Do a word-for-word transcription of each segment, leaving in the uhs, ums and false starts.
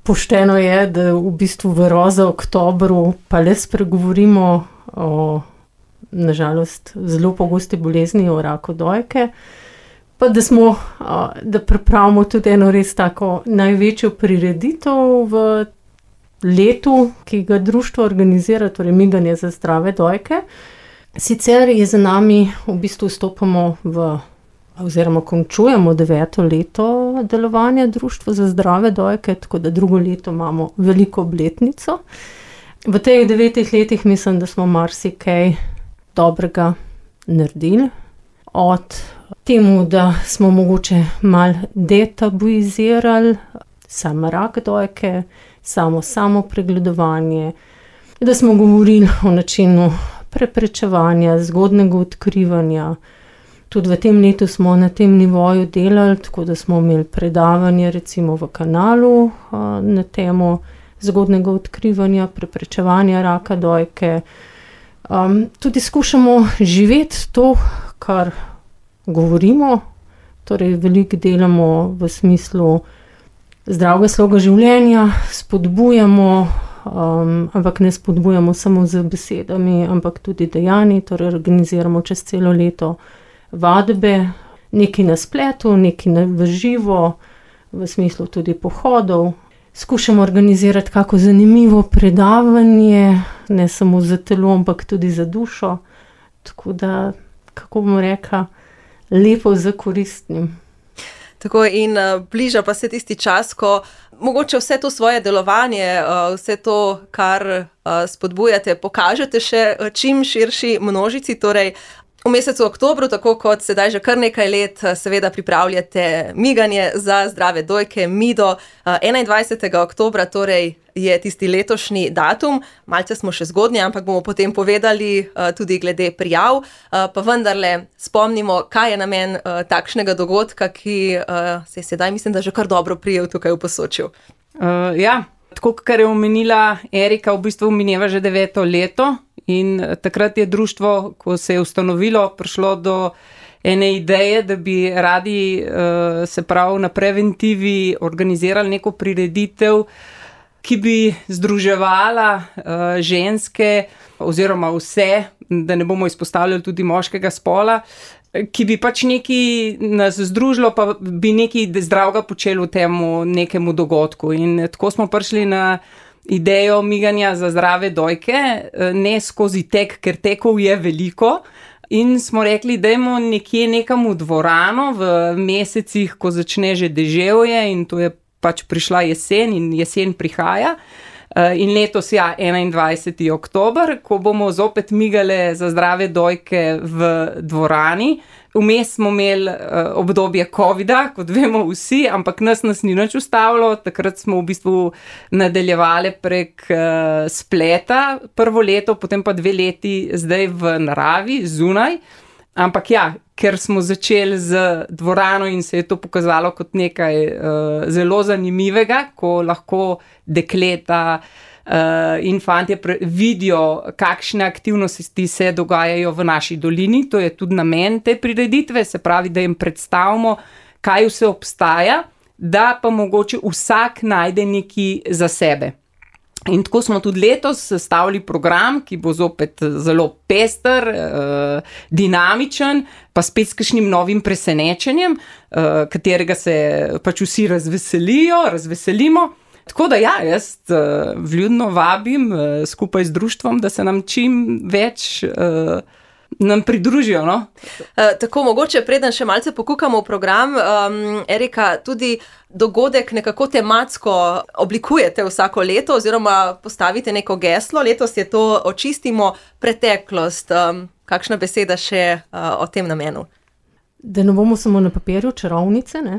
pošteno je, da v bistvu v roza oktobru pa le spregovorimo o, nažalost, zelo pogosti bolezni, o raku dojke, pa da smo, da pripravimo tudi eno res tako največjo prireditev v letu, ki ga društvo organizira, torej Miganje za zdrave dojke. Sicer je za nami, v bistvu vstopamo v, oziroma končujemo deveto leto delovanja Društva za zdrave dojke, tako da drugo leto imamo veliko obletnico. V teh devetih letih mislim, da smo marsikaj dobrega naredili. Od temu, da smo mogoče malo detabuizirali sam rak dojke, samo samo pregledovanje, da smo govorili o načinu preprečevanja, zgodnjega odkrivanja. Tudi v tem letu smo na tem nivoju delali, tako da smo imeli predavanje recimo v kanalu na temo zgodnjega odkrivanja, preprečevanja raka dojke. Um, tudi skušamo živeti to, kar govorimo, torej veliko delamo v smislu zdravega sloga življenja, spodbujamo, um, ampak ne spodbujamo samo z besedami, ampak tudi dejanji, torej organiziramo čez celo leto vadbe, nekaj na spletu, nekaj v živo, v smislu tudi pohodov. Skušamo organizirati kako zanimivo predavanje, ne samo za telo, ampak tudi za dušo. Tako da, kako bom rekla, lepo za koristnim. Tako in uh, bliža pa se tisti čas, ko mogoče vse to svoje delovanje, uh, vse to, kar uh, spodbujate, pokažete še čim širši množici, torej v mesecu oktobru, tako kot sedaj že kar nekaj let, seveda pripravljate Miganje za zdrave dojke, Mido, enaindvajsetega oktobra, torej je tisti letošnji datum, malce smo še zgodnji, ampak bomo potem povedali tudi glede prijav, pa vendarle spomnimo, kaj je namen takšnega dogodka, ki se je sedaj, mislim, da že kar dobro prijel tukaj v Posočju. Uh, ja, tako, kar je omenila Erika, v bistvu mineva že deveto leto. In takrat je društvo, ko se je ustanovilo, prišlo do ene ideje, da bi radi se pravi na preventivi organizirali neko prireditev, ki bi združevala ženske oziroma vse, da ne bomo izpostavljali tudi moškega spola, ki bi pač nekaj nas združilo, pa bi nekaj zdravega počeli v temu nekemu dogodku. In tako smo prišli na idejo Miganja za zdrave dojke, ne skozi tek, ker tekov je veliko, in smo rekli, dajmo nekje nekam v dvorano v mesecih, ko začne že deževje, in to je pač prišla jesen in jesen prihaja. In letos, ja, enaindvajsetega oktobra, ko bomo zopet migale za zdrave dojke v dvorani. Vmes smo imeli obdobje covida, kot vemo vsi, ampak nas nas ni nič ustavilo. Takrat smo v bistvu nadaljevali prek spleta prvo leto, potem pa dve leti zdaj v naravi, zunaj. Ampak ja, ker smo začeli z dvorano in se je to pokazalo kot nekaj uh, zelo zanimivega, ko lahko dekleta uh, in fantje pre- vidijo, kakšne aktivnosti se dogajajo v naši dolini. To je tudi namen te prireditve, se pravi, da jim predstavimo, kaj vse obstaja, da pa mogoče vsak najde nekaj za sebe. In tako smo tudi letos sestavili program, ki bo zopet zelo pester, eh, dinamičen, pa spet s kakšnim novim presenečenjem, eh, katerega se pač vsi razveselijo, razveselimo. Tako da ja, jaz eh, vljudno vabim eh, skupaj z društvom, da se nam čim več eh, nam pridružijo. No? E, tako, mogoče preden še malce pokukamo v program, um, Erika, tudi dogodek nekako tematsko oblikujete vsako leto oziroma postavite neko geslo. Letos je to Očistimo preteklost. Um, kakšna beseda še uh, o tem namenu? Da ne bomo samo na papirju čarovnice, ne?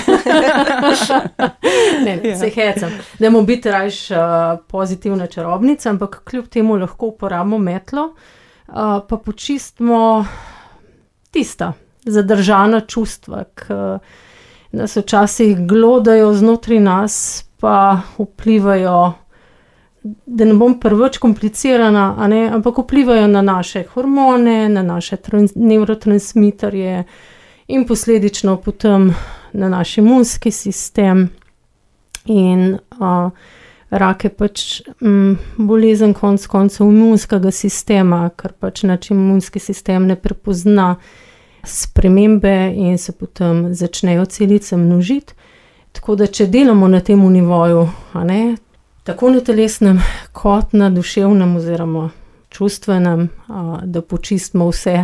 ne, ne, se hecam. Da bomo biti rajš uh, pozitivna čarobnica, ampak kljub temu lahko uporabimo metlo, Uh, pa počistimo tista zadržana čustva, ki nas včasih glodajo znotraj nas, pa vplivajo, da ne bom preveč komplicirana, a ne, ampak vplivajo na naše hormone, na naše trans- nevrotransmiterje in posledično potem na naš imunski sistem. In uh, rak je pač um, bolezen konc koncev imunskega sistema, ker pač naš imunski sistem ne prepozna spremembe in se potem začnejo celice množiti. Tako da, če delamo na tem nivoju, a ne, tako na telesnem kot na duševnem oziroma čustvenem, a, da počistimo vse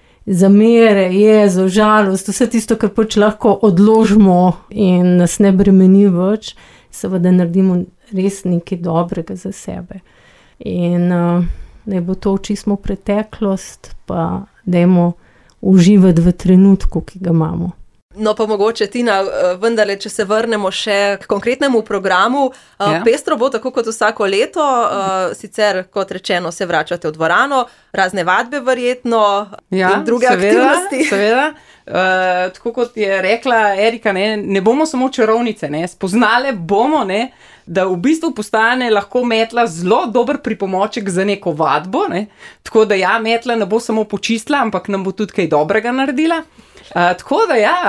zamere, jezo, žalost, vse tisto, kar pač lahko odložimo in nas ne bremeni več, seveda naredimo res nekaj dobrega za sebe. In uh, da bo to očistimo preteklost, pa dajmo uživati v trenutku, ki ga imamo. No pa mogoče, Tina, vendarle, če se vrnemo še k konkretnemu programu, ja. Pestro bo tako kot vsako leto, sicer kot rečeno se vračate v dvorano, razne vadbe verjetno ja, in druge seveda, aktivnosti. Seveda, uh, tako kot je rekla Erika, ne, ne bomo samo čarovnice, ne, spoznale bomo, ne, da v bistvu postane lahko metla zelo dober pripomoček za neko vadbo, ne, tako da ja, metla ne bo samo počistila, ampak nam bo tudi kaj dobrega naredila. Uh, tako da ja,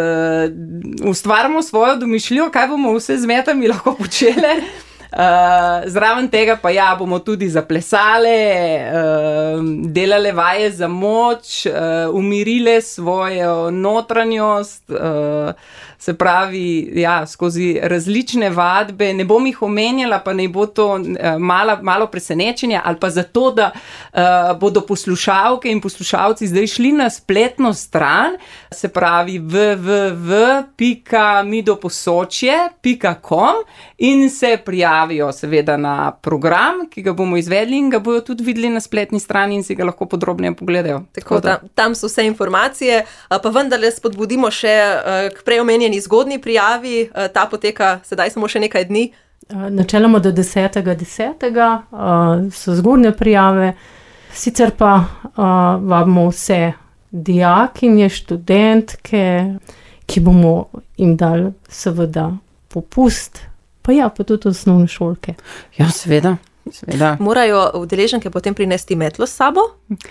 uh, ustvarjamo svojo domišljijo, kaj bomo vse z metami lahko počele. Uh, zraven tega pa ja, bomo tudi zaplesale, uh, delale vaje za moč, uh, umirile svojo notranjost, uh, se pravi, ja, skozi različne vadbe. Ne bom jih omenjala, pa ne bo to uh, malo, malo presenečenja, ali pa zato, da uh, bodo poslušalke in poslušalci zdaj šli na spletno stran, se pravi w w w pika midoposočje pika com in se prijavijo seveda na program, ki ga bomo izvedli in ga bojo tudi videli na spletni strani in si ga lahko podrobneje pogledajo. Tako, tam, tam so vse informacije, pa vendarle spodbudimo še k prej omenjeni zgodnji prijavi, ta poteka sedaj samo še nekaj dni. Načeloma do desetega desetega so zgodnje prijave, sicer pa vabimo vse dijakinje, študentke, ki bomo jim dali seveda popust, pa ja, pa tudi osnovne šolke. Ja, seveda. Seveda. Morajo udeleženke potem prinesti metlo s sabo?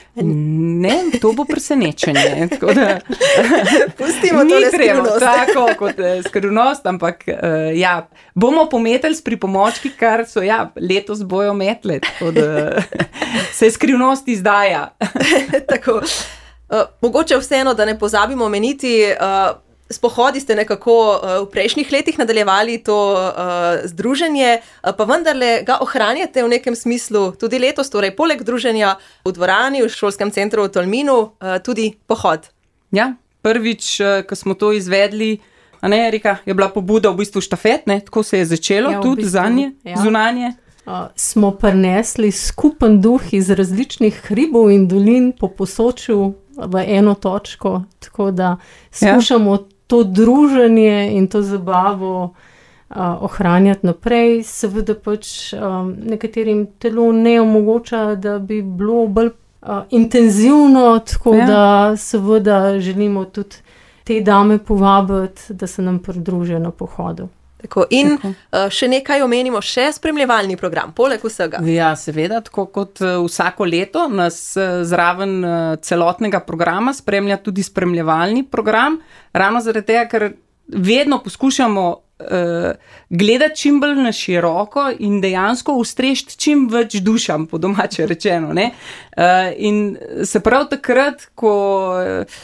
Ne, to bo presenečenje. Tako da pustimo to le skrivnost. Tako kot skrivnost, ampak uh, ja, bomo pometali s pripomočki, kar so ja, letos bojo metle, tako da se skrivnost izdaja. Tako. Uh, mogoče vseeno, da ne pozabimo omeniti, uh, s pohodi ste nekako uh, v prejšnjih letih nadaljevali to uh, združenje, uh, pa vendarle ga ohranjate v nekem smislu tudi letos, torej poleg druženja v dvorani, v šolskem centru v Tolminu, uh, tudi pohod. Ja, prvič, uh, ko smo to izvedli, a ne, Erika, je bila pobuda v bistvu štafet, ne, tako se je začelo ja, tudi bistvu, zanje, ja. Zunanje. Uh, smo prinesli skupen duh iz različnih hribov in dolin po Posočju v eno točko, tako da skušamo ja. To druženje in to zabavo uh, ohranjati naprej. Seveda pač um, nekaterim telo ne omogoča, da bi bilo bolj uh, intenzivno, tako ja. Da seveda želimo tudi te dame povabiti, da se nam pridružijo na pohodu. Tako, in tako. Uh, še nekaj omenimo, še spremljevalni program, poleg vsega. Ja, seveda, tako kot uh, vsako leto nas uh, zraven uh, celotnega programa spremlja tudi spremljevalni program, ravno zaradi tega, ker vedno poskušamo uh, gledati čim bolj na široko in dejansko ustrešiti čim več dušam, po domače rečeno. Ne? Uh, in se prav takrat, ko uh,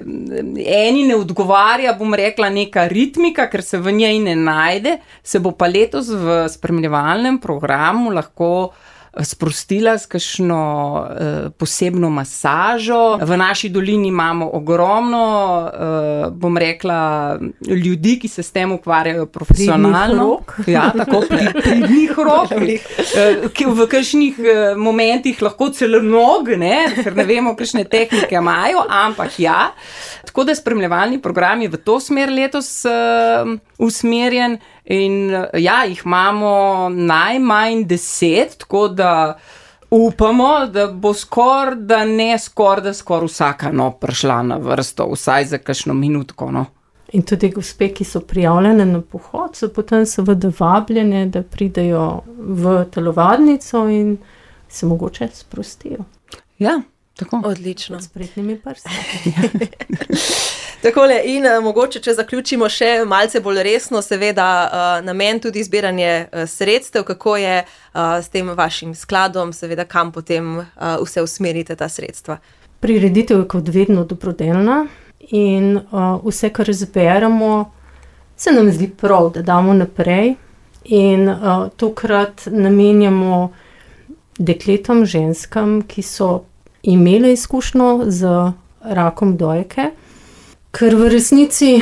eni ne odgovarja, bom rekla, neka ritmika, ker se v njej ne najde, se bo pa letos v spremljevalnem programu lahko sprostila s kakšno uh, posebno masažo. V naši dolini imamo ogromno, uh, bom rekla, ljudi, ki se s tem ukvarjajo profesionalno. Ja, tako, pridnih rok. Uh, ki v kakšnih uh, momentih lahko celo nog, ne, ker ne vemo, kakšne tehnike imajo, ampak ja. Tako da spremljevalni program je v to smer letos uh, usmerjen in ja, jih imamo najmanj deset, tako da upamo, da bo skor, da ne skor, da skor vsaka no, prišla na vrsto, vsaj za kakšno minutko. No. In tudi gospe, ki so prijavljene na pohod, so potem seveda vabljene, da pridejo v telovadnico in se mogoče sprostijo. Ja. Tako. Odlično. S spretnimi prsti. Takole, in uh, mogoče, če zaključimo še malce bolj resno, seveda uh, namen tudi zbiranje uh, sredstev, kako je uh, s tem vašim skladom, seveda kam potem uh, vse usmerite ta sredstva. Prireditev je kot vedno dobrodelna in uh, vse, kar zberemo, se nam zdi prav, da damo naprej in uh, tokrat namenjamo dekletom, ženskam, ki so imele izkušnjo z rakom dojke, ker v resnici,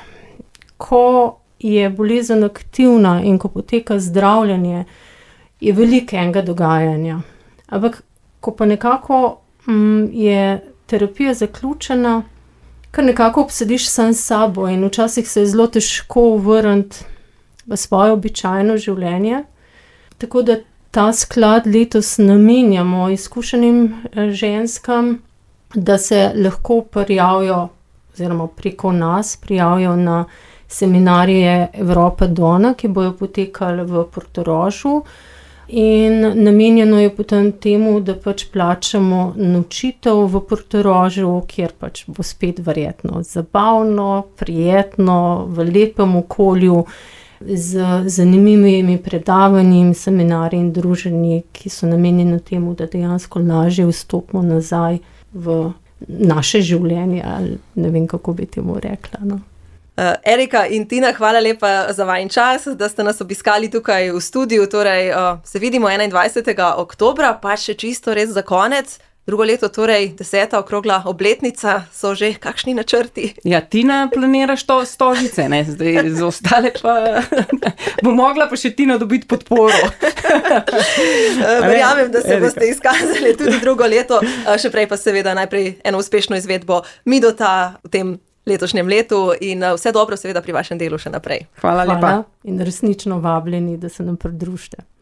ko je bolezen aktivna in ko poteka zdravljenje, je veliko enega dogajanja. Ampak, ko pa nekako mm, je terapija zaključena, kar nekako obsediš sam s sabo in včasih se je zelo težko vrniti v svoje običajno življenje. Tako da ta sklad letos namenjamo izkušenim ženskam, da se lahko prijavijo oziroma preko nas prijavijo na seminarije Evropa Dona, ki bojo potekali v Portorožu. In namenjeno je potem temu, da pač plačamo nočitev v Portorožu, kjer pač bo spet verjetno zabavno, prijetno, v lepem okolju, z zanimivimi predavanji, seminarji in druženji, ki so namenjeni temu, da dejansko lažje vstopimo nazaj v naše življenje, ali ne vem, kako bi temu rekla, no. Uh, Erika in Tina, hvala lepa za vajin čas, da ste nas obiskali tukaj v studiu, torej uh, se vidimo enaindvajsetega oktobra, pa še čisto res za konec. Drugo leto, torej deseta okrogla obletnica, so že kakšni načrti? Ja, Tina planiraš to stožice, ne, zdaj za ostale pa bo mogla pa še Tina dobiti podporo. Verjamem, da se boste izkazali tudi drugo leto, še prej pa seveda najprej eno uspešno izvedbo Midota v tem letošnjem letu in vse dobro seveda pri vašem delu še naprej. Hvala lepa. Hvala in resnično vabljeni, da se nam pridružite.